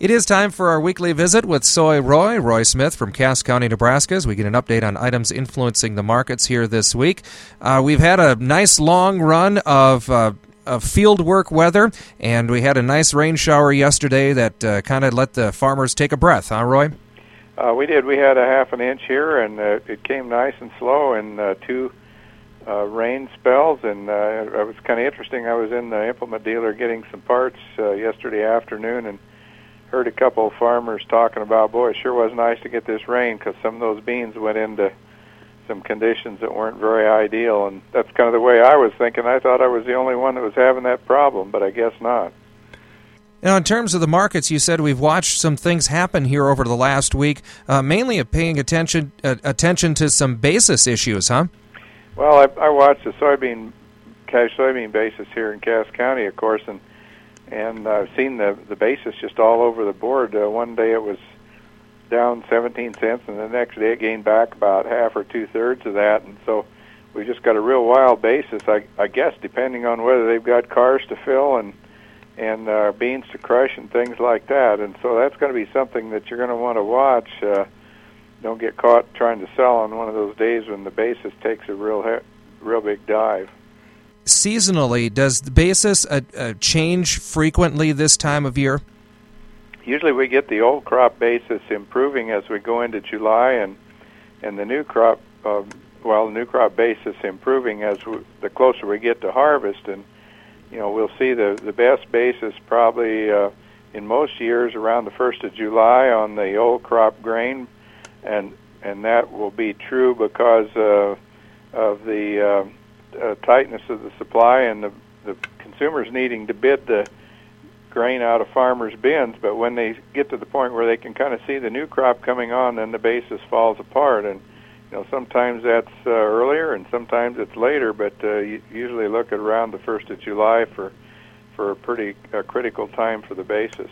It is time for our weekly visit with Soy Roy Smith from Cass County, Nebraska, as we get an update on items influencing the markets here this week. We've had a nice long run of field work weather, and we had a nice rain shower yesterday that kind of let the farmers take a breath, huh, Roy? We did. We had a half an inch here, and it came nice and slow in two rain spells, and it was kind of interesting. I was in the implement dealer getting some parts yesterday afternoon and heard a couple of farmers talking about, boy, it sure was nice to get this rain because some of those beans went into some conditions that weren't very ideal, and that's kind of the way I was thinking. I thought I was the only one that was having that problem, but I guess not. Now, in terms of the markets, you said we've watched some things happen here over the last week, mainly paying attention to some basis issues, huh? Well, I watched the cash soybean basis here in Cass County, of course, and I've seen the basis just all over the board. One day it was down 17 cents, and the next day it gained back about half or two-thirds of that, and so we just got a real wild basis, I guess, depending on whether they've got cars to fill and beans to crush and things like that, and so that's going to be something that you're going to want to watch. Don't get caught trying to sell on one of those days when the basis takes a real big dive. Seasonally, does the basis change frequently this time of year? Usually we get the old crop basis improving as we go into July, and the new crop, the new crop basis improving as the closer we get to harvest. And we'll see the best basis probably in most years around the 1st of July on the old crop grain, and that will be true because of the tightness of the supply and the consumers needing to bid the grain out of farmers' bins. But when they get to the point where they can kind of see the new crop coming on, then the basis falls apart. And sometimes that's earlier and sometimes it's later, but you usually look at around the 1st of July for a pretty critical time for the basis.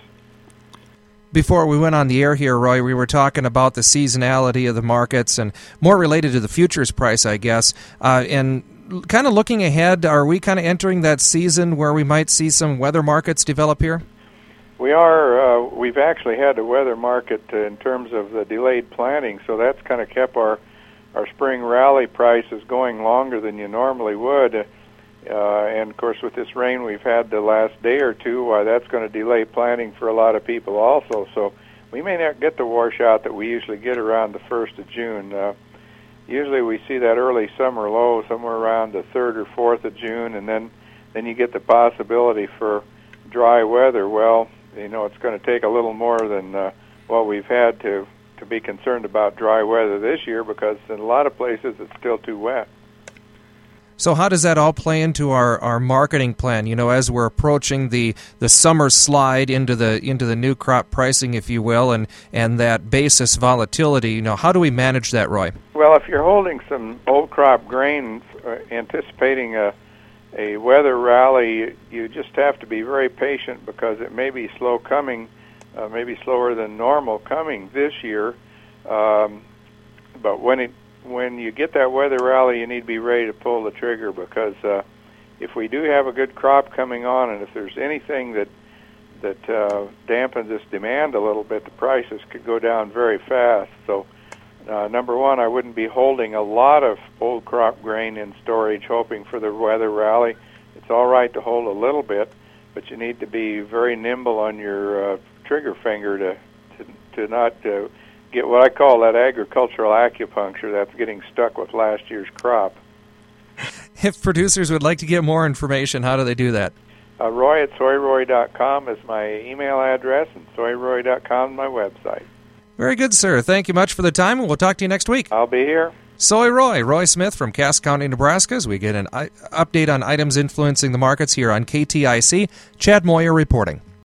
Before we went on the air here, Roy, we were talking about the seasonality of the markets and more related to the futures price, I guess. And kind of looking ahead, are we kind of entering that season where we might see some weather markets develop here? We are. We've actually had a weather market in terms of the delayed planting, so that's kind of kept our spring rally prices going longer than you normally would. And, of course, with this rain we've had the last day or two, that's going to delay planting for a lot of people also. So we may not get the washout that we usually get around the 1st of June. Usually we see that early summer low somewhere around the 3rd or 4th of June, and then you get the possibility for dry weather. Well, it's going to take a little more than what we've had to be concerned about dry weather this year, because in a lot of places it's still too wet. So how does that all play into our marketing plan? As we're approaching the summer slide into the new crop pricing, if you will, and that basis volatility, how do we manage that, Roy? Well, if you're holding some old crop grain, anticipating a weather rally, you just have to be very patient because it may be slow coming, maybe slower than normal coming this year. But when you get that weather rally, you need to be ready to pull the trigger, because if we do have a good crop coming on, and if there's anything that dampens this demand a little bit, the prices could go down very fast. So, number one, I wouldn't be holding a lot of old crop grain in storage hoping for the weather rally. It's all right to hold a little bit, but you need to be very nimble on your trigger finger to not get what I call that agricultural acupuncture that's getting stuck with last year's crop. If producers would like to get more information, how do they do that? Roy at soyroy.com is my email address, and soyroy.com is my website. Very good, sir. Thank you much for the time, and we'll talk to you next week. I'll be here. Soy Roy Smith from Cass County, Nebraska, as we get an update on items influencing the markets here on KTIC. Chad Moyer reporting.